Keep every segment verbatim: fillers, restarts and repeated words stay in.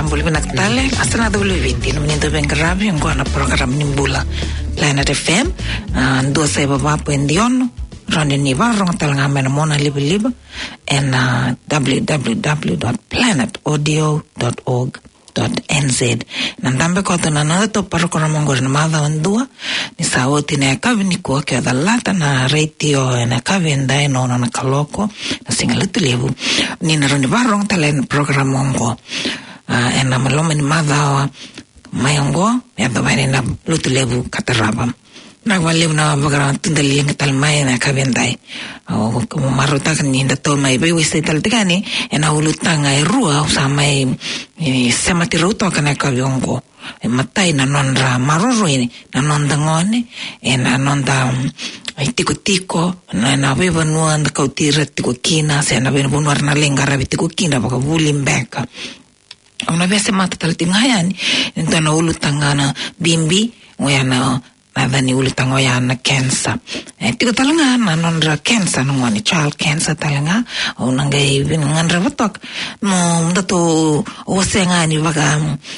Mbula Vinactale, Astana W vinte, no menino bem grave, agora no programa Nimbula Planet F M, dua saya bapak pendiono, Ronnie Niva, Ron Talanga Menamona Liba Liba, and uh, w w w dot planet audio dot org dot n z. Nandambe koto na nato programa ngor na mada ndua, ni sauti na kavi ni kwa kia dalata na radio na kavi ndai no na kaloko, na singaletu levu, ni na Ronnie Niva, Ron Talanga programa ngo. Uh, en na maloma ni madhawa mayongo ya dhamani na lutu levu kataraba na walevu na bagara tundali yang talmai na kabendai o como marota ni nda to mai bewe se taltikani en na ulutanga erua usamai semati roto kana kabiongo e matai na nondra maroro ni na nonda ngone en na nonda tiko tiko na na beba nuanda kautira tiko kina se na bena bonwar na lengara tiko kina baka bulimbeka. Una vez se mata tal tingayani, então na ulu tangana bimbi, oyana nada ni ulu tangoyana cancer. Eh tiga talanga na nondra cancer no ngani child cancer talanga, o nangai bin ngandra batok. No ndato o sengani baga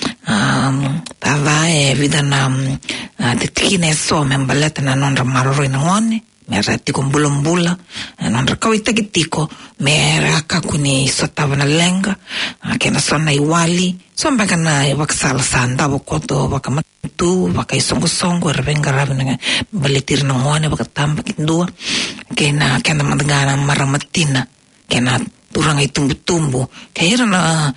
um tava e vida na tetkine so membaleta na nondra maroro na ngone. Mera tiko mbula-mbula, nondra kawita kitiko, mera kakuni sotava na lenga, kena sona iwali, somba kana wakasala sanda, wakoto, wakamatu, wakaisongo-songo, ravenga ravenga, balitir na ngone, wakatamba kindua, kena kena madagana maramatina, kena turang itumbu-tumbu, kaya na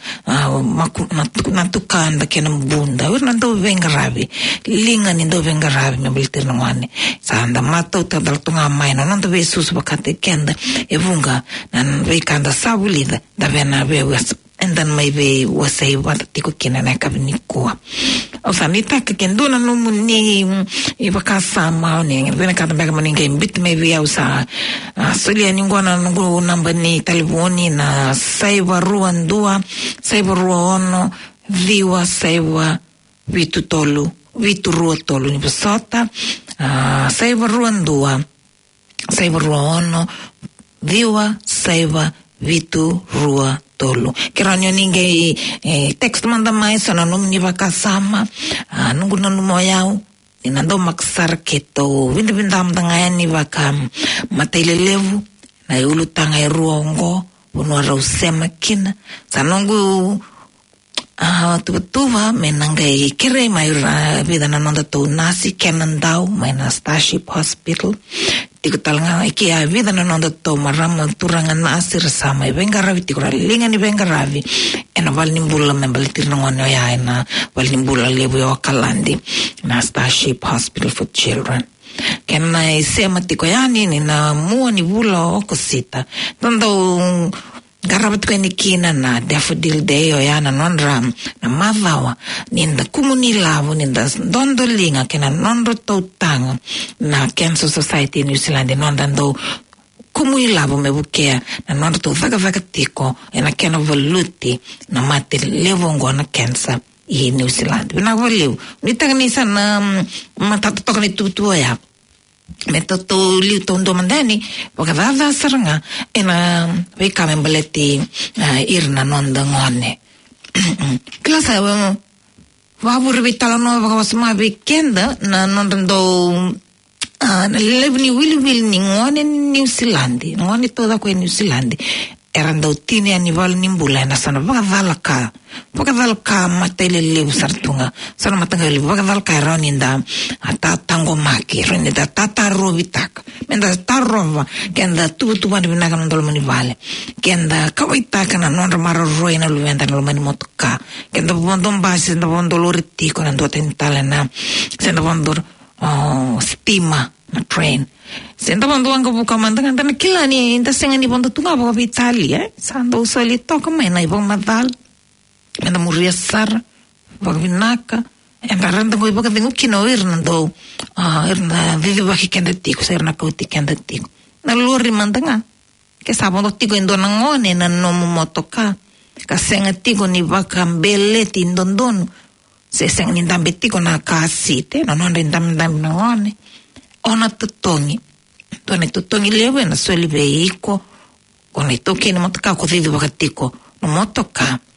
natukanda kena mbunda, ura nando venga ravi, linga nindo venga ravi, mabilitir na ngone, sanda mata utadal tunga maina, nando ve susu bakate kenda, evunga, nan ve kanda sabulida, da vena ve endan mai ve wasai wata tiko kina na kabinikuwa. O sa nita ka kenduna no muni iba kasama ni vena kata bega maninga imbit mai ve au sa solia ningwana nungu namba ni telefoni na saiva ruan dua saiva rua ono viwa saiva vitu tolu vitu rua tolu ni pesota saiva ruan dua saiva rua ono viwa saiva vitu rua tolu. Kiranyo ninge eh, text manda mai sana num ni bakasama uh, nungu nanu moyau inando maksar keto vinda vinda amdanga ni bakam matele levu na yulu tanga ruongo unwara usema kina sanongu ah uh, tuva menanga kire mai vida na nanda to nasi kenandau mai na Starship Hospital tiko talanga iki a vida na nanda to marama turanga nasi rasama venga ravi tiko linga ni venga ravi ena val nimbula membalitir na ngone ya ena val nimbula lebu yo kalandi na Starship Hospital for Children kena isema tiko yani ni na mua ni bula okosita tando garabat ko ni kina na daffodil day o yana nonram na mavawa ninda kumuni lavo ninda dondolinga kena nonro tanga na Cancer Society New Zealand nonda ndo kumuni lavo mebukea na nonro to vaga vaga tiko ena kena voluti na mate levo ngona cancer i New Zealand na voleu nitaganisa na matatoka ni tutua ya metoto liu tondo mandani wakavava saranga ena weka membaleti uh, irna nonda ngone klasa wa wabur vitala no wakawasma weekenda na nonda ndo uh, na levni wili wili ni ngone New Zealand ngone toda kwa New Zealand eranda utini anival nimbula na sana wakadhala ka wakadhala ka matele levu sartunga sana matanga levu wakadhala ka roninda ata tango maki roninda tata rovitak menda tarova kenda tu tu mani binaka nondolo mani vale kenda kawaitaka na nondra mara roi na luvenda na lumani motoka kenda bondom basi kenda bondolo ritiko na ndo tentale na kenda bondor oh, stima na train senta bando anga buka mandanga ndana kila ni inda senga ni bando tunga baka Italia eh sando usali toka mena ibong madal mena muria sar baka vinaka enda randa ngoi baka dingu kino irna do ah irna vivi baki kenda tiko sa irna kauti kenda tiko na lori mandanga ke sabondo tiko indona ngone na nomu motoka ka senga tiko ni baka mbeleti indondonu se senga ni ndambe tiko na kasite na nonda ndambe ndambe na ngone ona tutongi tone tutongi lewe na sweli veiko ona itoke ni motoka ko thidu wakatiko no motoka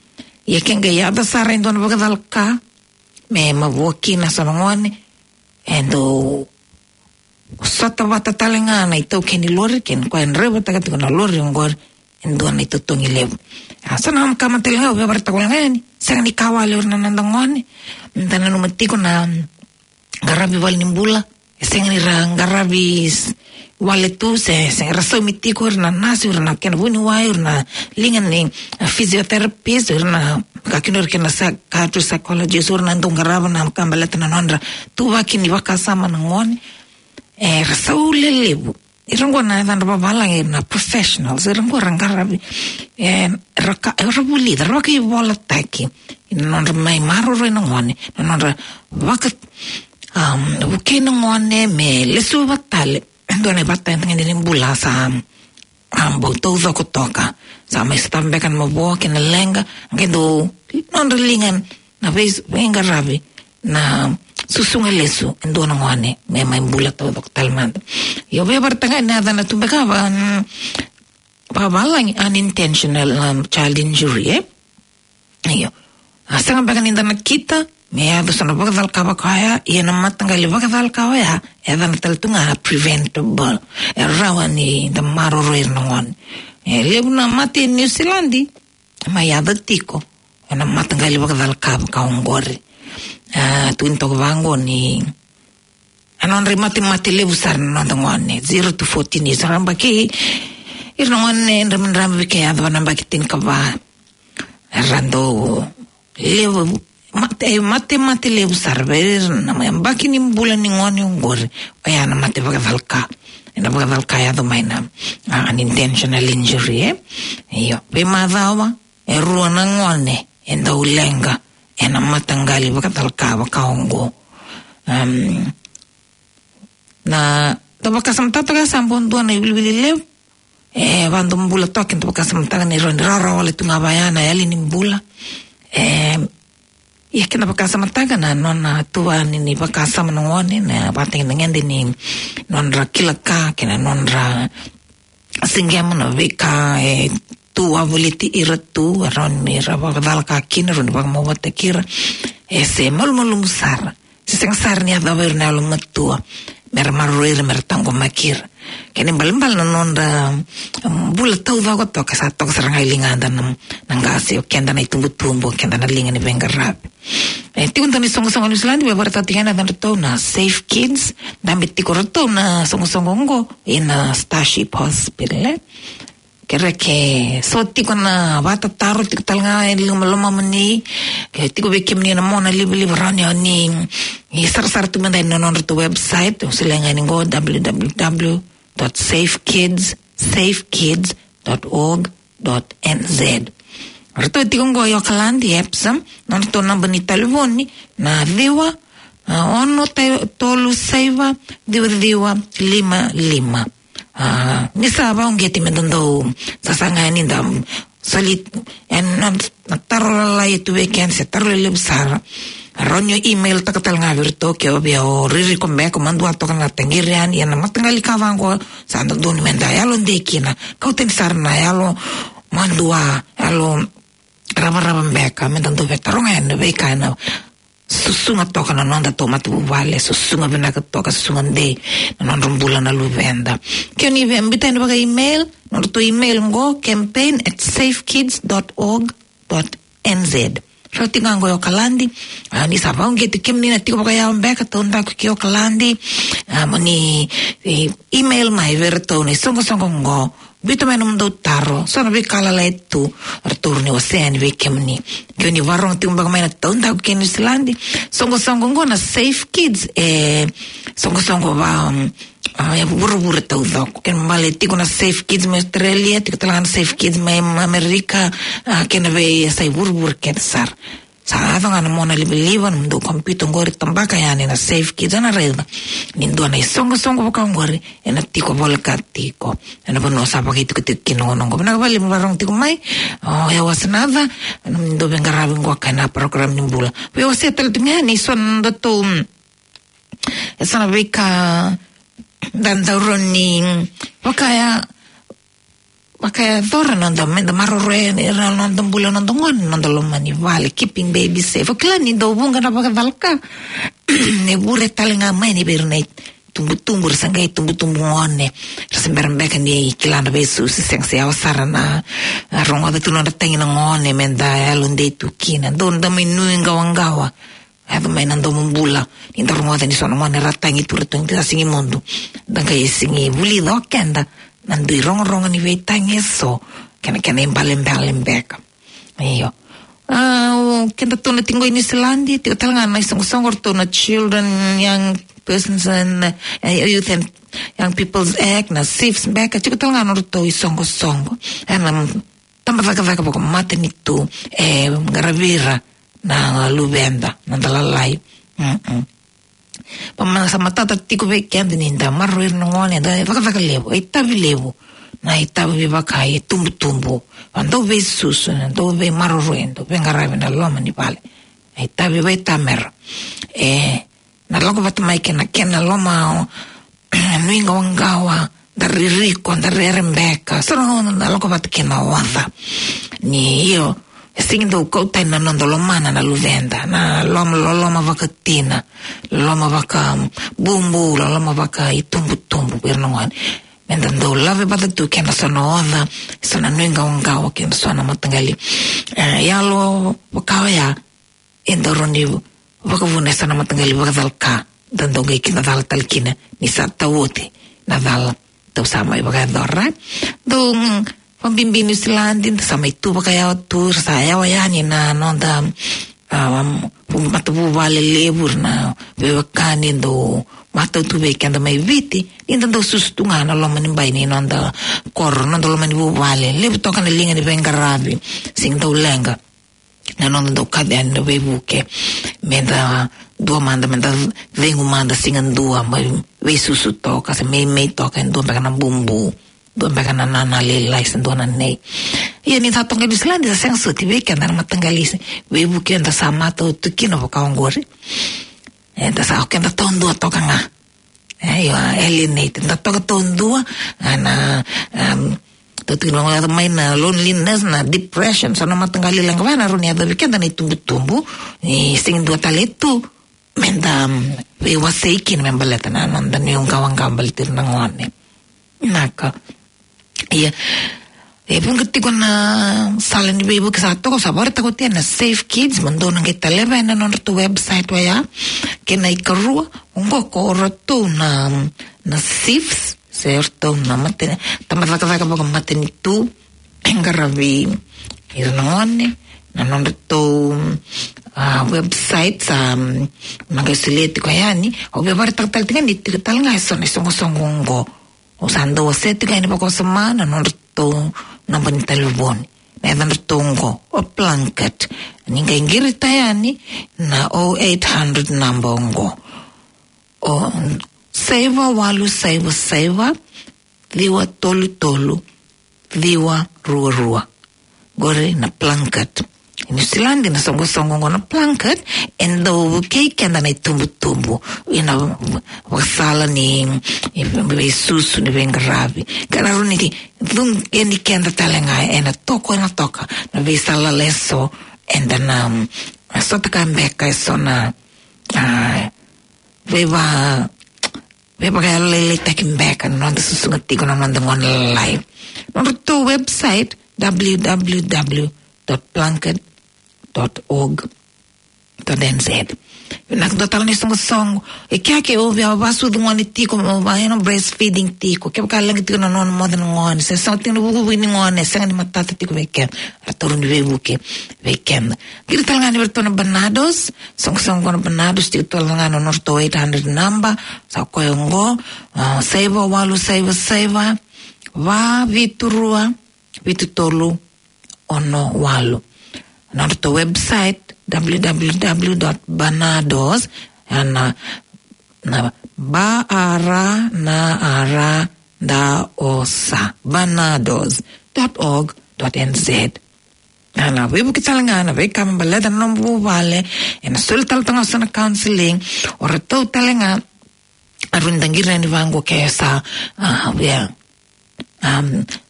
ia kenga ia da sara endo na vakadalka me mavokina sanongone endo sota vata talengana itau keni lori ken kwa enreva takati kuna lori ngor endo na ito tongi levu asana am kama telenga uwe barata kulangani sanga ni kawale urna nandangone ndana numatiko na garabi wali nimbula sanga ni ra garabi wale tu se se raso mitiko urna nasi urna kena vuni wai urna lingan ni physiotherapist urna kakinor kena psychiatrist psychologist urna ndong garaba na kambalata na nondra tu wakini wakasama nangone eh raso lelebu irongo na dan babalang na professionals irongo rangarabi eh raka rabuli raka ibola taki non mai maro re nongone non wakat um uke nongone me lesu batale ndone batta ngene ni bula sa ambo todo kotoka sa me stambe kan mo bo ken lenga ngendo non lingan na vez venga rabi na susunga lesu endo nongone me mai bula todo talmando yo ve bartanga nada na tumbeka ban babalang unintentional um, child injury eh yo asanga bagan inda nakita me ado sana bagadal kawa kaya ia na matangali bagadal kaya eda na taltunga preventable e rawani da maro roir nongon e lebu na mati New Zealandi ma yada tiko e na matangali bagadal kawa kaongori ah tu into vango ni anon rimati mati lebu sar non ngone zero to fourteen is ramba ki ir ngone ndam ndam ke ado na bakitin kawa rando lebu mate mate mate lebu sarver na mbaki ni mbula ni ngone ngore aya na mate bagadalka ina bagadalka ya do maina unintentional injury eh iyo pe madawa e ruana ngone enda ulenga ena matangali bagadalka bakaongo um na tabaka samtata ka sambon do na ibilibili lebu e bando mbula token tabaka samtata ni ron rara wale tunga bayana yali ni mbula eh ia kena bakasa mataga na nona tua ni bakasa manongone na bateng ngende ni nonra kilaka kena nonra singem na veka e tua voliti iratu ron mi raba dalka kina ron bag mo batekir e se mal malum sar se sengsar ni ada ver na lo matua mer maruir mer tango makir kene balmbal na nonra bula tau va goto ka sa tok sarang ilinga dan nangasi o kenda na itumbu tumbo kenda na linga ni venga rap e ti unta ni songo songo ni Islandi be barata tingana dan to na Safe Kids dan bitti korto na songo songo ngo ina Starship Hospital kere ke soti kona bata taro tik talga ilum loma mani ke tiko be kemni na mona libi libi rani ani i sar sar tu manda no no to website usilenga ni go w w w dot safe kids safe kids dot org dot n z rto tiko ngo yo kalandi epsam non to namba ni telefoni na viwa ono tolu seiva diwa diwa lima lima ah nisa ba ungeti mendando sasanga ni ndam salit en nataro la itu weekend se taro le sara ronyo email takatal nga virto ke obia o riri kombe komando ato kan tengirian ya na matangali kavango sando doni menda yalo ndekina kauten sarna yalo mandua yalo raba raba mbeka mendando vetaronga en beka na susunga toka na nonda tomatu vale susunga vena toka susunga de na non rombula na luvenda ke ni mbita ni baga email no to email ngo campaign at safekids dot org dot n z so tinga ngo yo kalandi ni saba nge tikimni na tiko baga ya mbeka tonda ko yo kalandi mani email mai verto ni songo songo ngo bito menum do taro sono be kala letu arturni oseani be kemni kuni varong tumba kamena tonda ko New Zealandi songo songo ngona Safe Kids e songo songo va ya buru buru tau dok ken male tiko na Safe Kids me Australia tiko talan Safe Kids me America ken be sai buru buru ken sar sa ava ngana mona libiliva ndo computer ngori tambaka yani na Safe Kids na reda nindo na songo songo ka ngori ena tiko volka tiko ena bono sa pakito kitino ngo na bali barong tiko mai oh ya wasnava ndo benga rabi ngo kana program nimbula we wasetel tingani son ndo to esa na beka dan dauroni wakaya Baka thora nanda menda marore era nanda bula nanda ngon nanda lomani vale keeping baby safe. Klani do bunga na baka valka. Ne bure talinga mai ni berne tumbu-tumbu sangai tumbu-tumbu ngone. Rasemberembeka ni kilana besu siseng se awasarana rongo da tunanda tangina ngone menda alunde tukina. Don da minu ngawangawa. Ado mai nando mumbula inda rongo da ni sono ngone ratangi turetong da singi mondo. Dan kaya singi buli do kenda. Nandui rong-rong ni veitangi so kena kena imbalem-balem beka iyo ah kenda tuna tinggo ini selandi tiga talangan na isong songor tuna children young persons and uh, youth and young people's act na sifs beka tiga talangan orto isongo songo and tamba vaka-vaka poko mate nitu eh garavira na lubenda na dalalai mm-mm pamana sama tata tiko vekende ninda marro nongone da vaka vaka levo itavi levo na itavi vaka e tumbu tumbu ando ve susu ando ve marro ruendo venga rave na loma ni vale itavi ve tamer e na logo vat mai kena kena loma nuinga wangawa da ririko da rerembeka sono na logo vat kena wanda ni io Singendo kota na nondolomana na luvenda na loma loma vakatina loma vaka bumbu loma vaka itumbu tumbu bernongan menda ndo lave bada tu kena sono onda sona nuinga ungawa kena sona matangali yalo wakawa ya endoroni wakavune sona matangali wakadalka dando ngai kina dal talkina ni sata wote na dal tau sama wakadorra dong pambimbini silandin sama itu pakaya tur saya wayani na nonda um mata bu vale lebur na bewakani do mata tu be kanda mai viti inda do sustunga na lo mani bai ni nonda kor nonda lo mani bu vale lebu toka na linga ni venga rabi sing do lenga na nonda do kaden do be buke menda dua manda menda vengu manda singan dua mai we susu toka se me me toka ndo na bumbu doon baka na nanalilay sa doon na nay. Yan yung tatong kayo sila, di sa siyang suti, wika na matanggalis. Webu kyo yung sama to, tukino po kaong gori. Eh, tas ako kyo yung tatondua to ka nga. Eh, yung alienate. Tatong tatondua, na, um, tutulong ko may na loneliness, na depression, so na matanggali lang kawa, naroon niya, wika na itumbu-tumbu, eh, singin dua talito. Menda, iwasaikin, may balata na, nandan yung kawang kabalitir ng wane. Naka, iya, eh pun ketika na salan ibu-ibu ke satu kau sabar takut ya na Safe Kids mendonang kita leva na non tu website waya kena ikarua ungko koratu na na sifs certo na mate tamat vaka-vaka poko mate itu engaravi irnone na non tu uh, website sa um, magasilete ko yani o bebar taktal tingan itu tal ngai son isong-isong usando waset kaya ni pako semana norto nampan telepon na nortongo o blanket ninga ingiri tayani na oh eight hundred number ngo o seva walu seva seva diwa tolu tolu diwa rua rua gore na blanket ini silandi na songo songo na blanket endo cake and na tumbu tumbu ina wasala ni susu ni vengravi kana runiki dum eni kenda talenga ena toko ena toka na visala leso and na sota kambeka sona veva veva kaya lele takimbeka nonda susungati ko naman dangon live nonda to website w w w dot blanket dot org dot n z nak total ni song song e kya ke o via basu dungoni tiko mo ba no breastfeeding tiko ke kala ngi tiko no mo den ngon se so tino bugu wini ngon se ngani matata tiko veken atorun ve buke veken gir tal ngani bertono banados song song kono banados tiko tal ngano norto eight hundred number sa ko ngo save walu save save va viturua vitutolu ono walu norto website w w w dot banados na na baara na ara da osa banados dot org dot n z na webu kitalanga na we kam balada nombu vale en sultal tanga sana counseling or to talanga arun dangira ni vango kesa ah ya um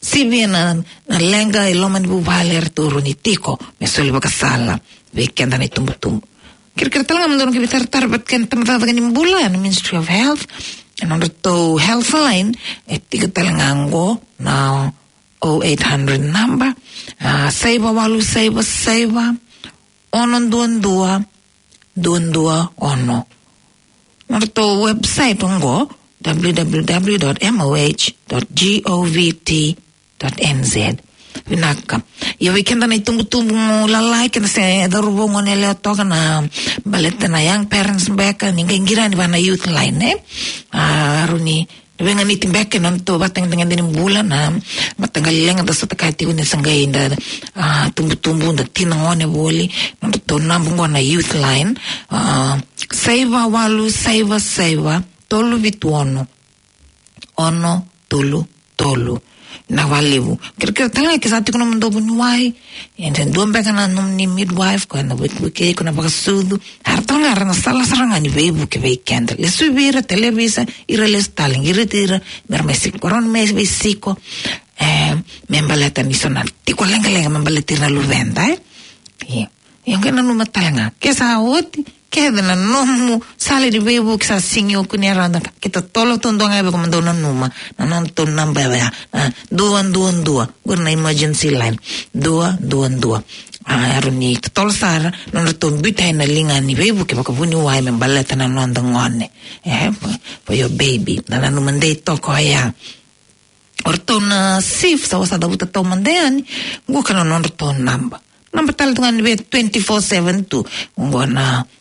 si viena na lenga e loma ni bubale arturo ni tiko me soli bakasala ve kenda ni tumbu tumbu kira-kira talaga mendorong kita tarbat kan tempat ni bulan Ministry of Health and under to health line et tiga talanganggo na oh eight hundred number uh, saiba walu saiba saiba onon duan dua duan dua ono under to website ongo w w w dot m o h dot gov dot n z vinaka yo weekend na itumbu-tumbu lalai kena se darubongo nele otoka na baleta na young parents back ningengira ni bana youth line eh aruni venga ni timbeke non to batang dengan din bulan na batang galenga da sota kai tiune sangai inda tumbu-tumbu da tinangone boli non to nambungo na youth line saiva walu saiva saiva tolu vituono ono tolu tolu na walivu kira-kira tala ke sati kuna mendo bunuai enten dua mbeka na nomni midwife ko na wiki ko na bakasudu harta ngara na sala saranga ni vebu ke weekend le subira televisa ira le staling ira tira mermesi koron mes vesiko eh membaleta ni sona tiko lenga lenga membaleta na luvenda eh yang kena numa talanga ke sa oti keda na nomu sale di vebu ke sa singyo kunyaranda kita tolo tondong abe ko mendo na numa na non ton namba ya dua dua dua gurna emergency line dua dua dua aruni tol sar non to bita na linga ni vebu ke ko buni wai men baleta na non ngone eh for your baby na na numande to ko ya orton sif sa wasa da buta to mandean go kana non to namba namba tal tungan be twenty-four seven two ngona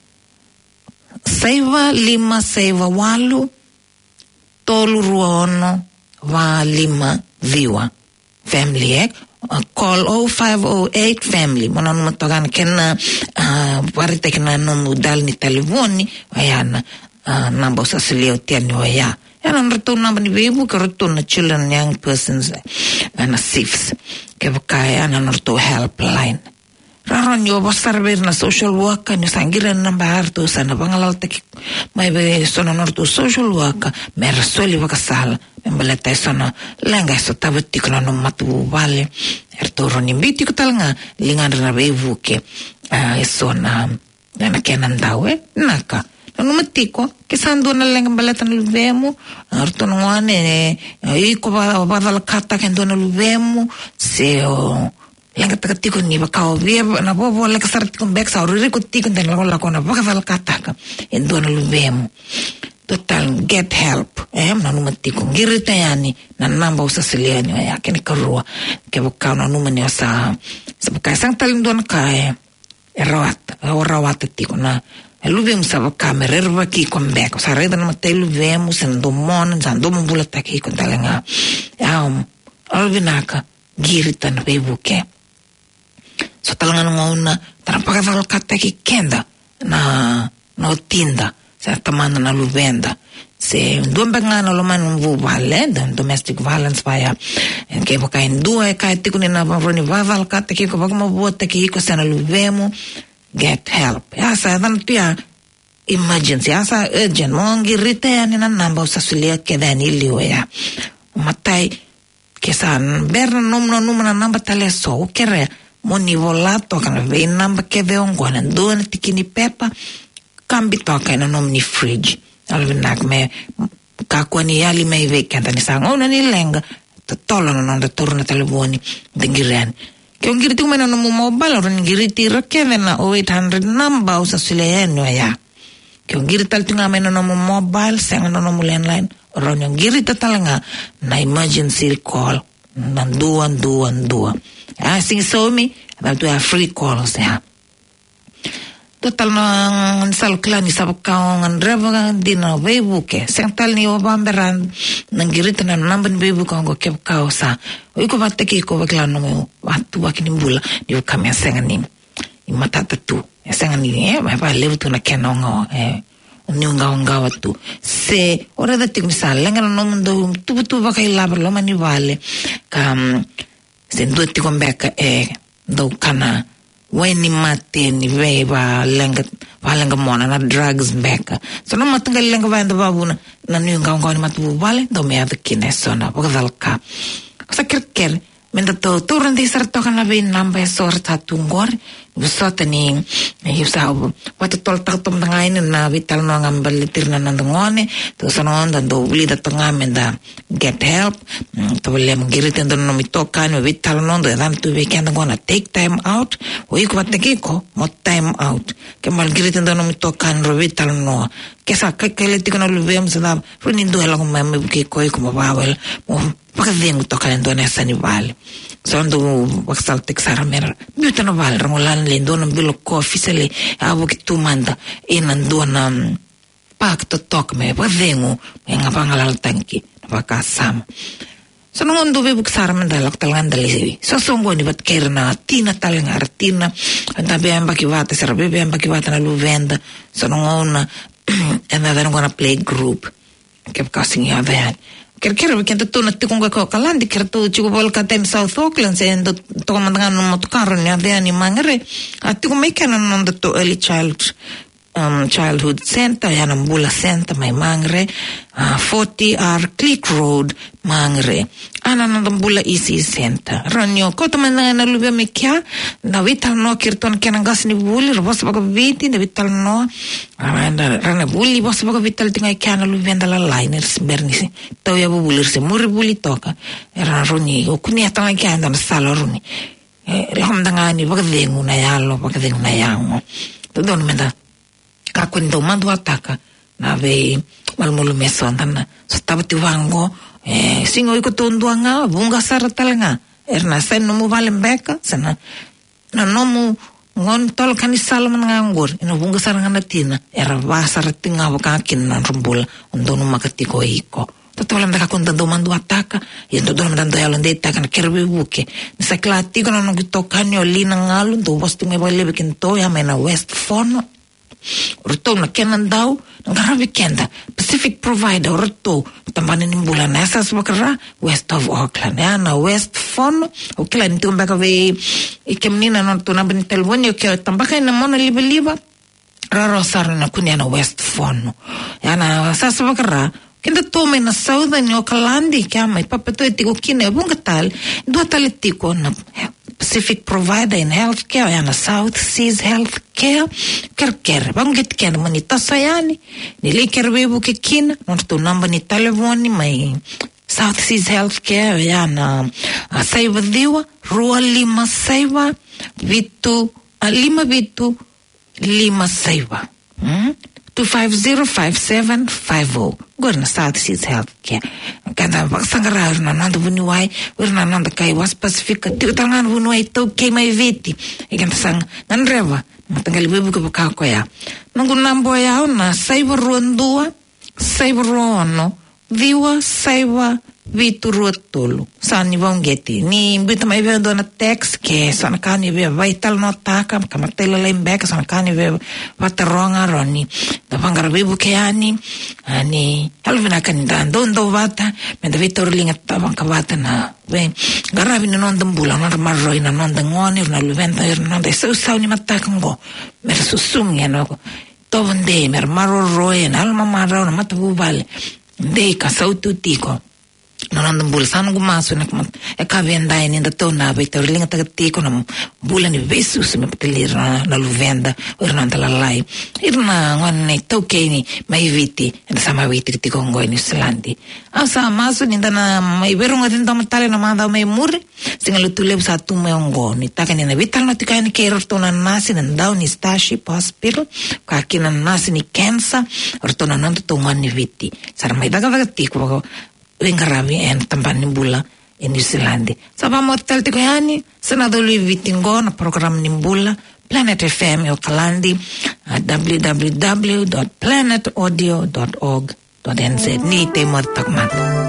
saiva lima saiva walu tolu ruono va lima viwa family eh uh, call oh five oh eight family mona numa togan kena uh, parite kena nomu dal ni telefoni ayana uh, namba sa silio tiani waya yana return namba ni bebu ke return na children young persons ana sifs ke bakaya ana return helpline raron yo basar ber na social worker ni sangiran na barto sana bangalal tak mai be sono norto social worker mer soli bakasala membaleta sono lenga so tabati kono no matu vale ertoro ni biti ko talanga lingan na bevu ke sona na kenan dawe naka no matiko ke sando na lenga baleta no vemo erto no ane iko ba badal kata ke no vemo se lenga takatiko ni bakao via na bobo la kasarti kon back sa riri ko tikon den la ko na baka val kataka en dona luvemo total get help eh na numatiko ngirita yani na namba usasiliani ya kene karua ke bakao na numani sa sa baka sang talim don kae erawat erawat tiko na luvemo sa kamera erva ki kon back sa reda na matay luvemo sen domon san domon bulata ki kon talanga ya alvinaka girita na bebuke so talangan ngauna tarampaka val kata ki kenda na no tinda sa tamana na luvenda se duamba ngana lo man vu vale dan domestic violence via en ke boka en dua ka tikuni na roni val kata ki ko bagmo bota ki ko sana luvemo get help ya sa dan tia emergency ya sa urgent mongi return na namba usasulia ke dan ilio ya matai ke san berna nomno numana namba tale so kere moni volato kana ve namba ke ve ongwana ndona tikini pepa kambi toka na nomni fridge alvenak me ka kwani yali mai ve kanta ni sang ona ni lenga to tolo no nda torna telefoni dingiran ke ongiri tu mena no mobile ron ngiri tira ke na oh eight hundred namba usa sileno ya ke ongiri tal tunga mena no mobile sang no no landline ron ngiri tatalanga na emergency call nan duan duan dua ah sing so me about to have free calls ya total nang sal klani sabakaw ng driver din na bebu ke sental ni obamberan nang girit na namban bebu ko ngo kep kaw sa o ko batte ki ko bakla no mo watu bakini bula di ko kami senganim imatata tu senganim eh ba levu tu na kenongo eh nyunga unga watu se ora da tikni sal lenga no mundo tu tu bakai labar lo mani vale kam se due ti combecca e do kana weni mate ni veva lenga valenga mona na drugs back so no matanga lenga vanda babuna na nyunga unga ni matu vale do me ada kine sona bogadalka sa kir ker menda to turun di sarto kan labi namba sorta tunggor usota ni yusau watu tol tatum tangain na vital no ngambal tirna nandongone to sonon dan do uli da tanga menda get help to lem girit ndo no mitokan vital no do dan tu weekend gonna take time out o iko watekiko mo time out ke mal girit ndo no mitokan ro vital no ke sa ke le tikono luvem sa runindo ela ko mame ke ko ko bawel mo pakadeng tokan ndo na sanivale sondo waksal teksara mer butano val rangolan lendo no bilo ko officially avo ki tumanda inando na pak to tok me padengo nga pangalal tanki vakasam sono ngondo be buksara mendalak talangan dali so songo ni vat kerna tina talenga artina anda be amba ki vata sera be amba ki vata na luvenda sono ngona and they're gonna play group kept casting ya van Ker-ker bikin tu nanti kung ko kalandi ker tu cukup bol katen South Auckland saya tu tu mandangan nomor tukaran ya dia ni mangere ati ko may kanan nando to early child um, childhood center ya nambula center may mangere uh, forty R Click Road mangere ana nambula easy center ranyo ko to mandangan na lubya mikya na vital no kirton kenang gas ni buli robos baga viti na vital no Rana rana buli bos baga vital tingay kya na lubya ndala liners bernisi tau ya bulir se muri buli toka era roni o kuni atanga kya ndana sala roni lahom dangani baga dengu na yalo baga dengu na yango to don menda kakundo mandu ataka na ve malmulu meson tana so tabati wango eh singo iko tunduanga bunga sara talanga erna sen no mu valen beka sana na no mu ngon tol kanisal mananggur ino bunga sara nganatina era vasara tinga wakakin na rumbula undo no makatiko iko totolam daka kunta do mandu ataka yendo do mandu yalo ndeta kana kerbe buke sa klati kono no gitokanyo lina ngalu do wastu me bale bekin to ya mena West Fono Ruto na kenan daw ngarabi kenda Pacific provider ruto tambanin ng bulan nasa bakara West of Auckland ya na West Fono Auckland tumba ka we ikemnina no to na bin telfonyo ke tambakay na mo na liba-liba raro sar na kunya na West Fono ya na sa bakara kenda tome na Southern Auckland kaya may papato itiko kine bunga tal do talitiko na Pacific provider in healthcare ya na South Seas Healthcare kerker bangit ken manita sayani nili kerbebu ke kin norto namba ni telefoni may South Seas Healthcare ya na uh, saiva diwa rua lima saiva vitu uh, lima vitu lima saiva hmm? two five zero five seven five zero Gorna South Seas Healthcare kanda sangara na nanda bunuai urna nanda kai was Pacific ti tangan bunuai to kay may viti ikanta sang nanreva matangal bibu ko ka ko ya nangunambo ya na saiba ruandua saiba rono viwa saiba vitu ruatulu sani vongeti ni bita mai vendo na text ke sana kani ve vital no taka kamatela lembeka sana kani ve vataronga roni da vangar bibu ke ani ani alvina kan dando ndo vata menda vitor linga tabang kavata na ve garabi no ndambula na marroi na ndangoni na luventa na de so sauni matakango mer susumya no to vende mer marro roe na alma marro na matabu vale de ka sautu tiko no nanda bulsan gumaso na kuma e ka venda ni da tona betor linga tagati ko na bulan ni vesus me petelir na na luvenda orna la lai irna ngone toke ni mai viti na sama viti ti ko ngoi ni slandi asa maso ni na mai verunga tinta matale na manda mai mur singalu tule sa tu me ngo ni taka ni na vital no tika ni kero to na nasi na daw ni Starship Hospital ka kina nasi ni cancer ortona nando to ngani viti sar mai daga tagati ko Wengarabi en tampan nimbula in New Zealand. Saba motel tiko yani senadoli vitingo na program nimbula Planet F M Yokalandi at w w w dot planet audio dot org dot n z ni temor takmat.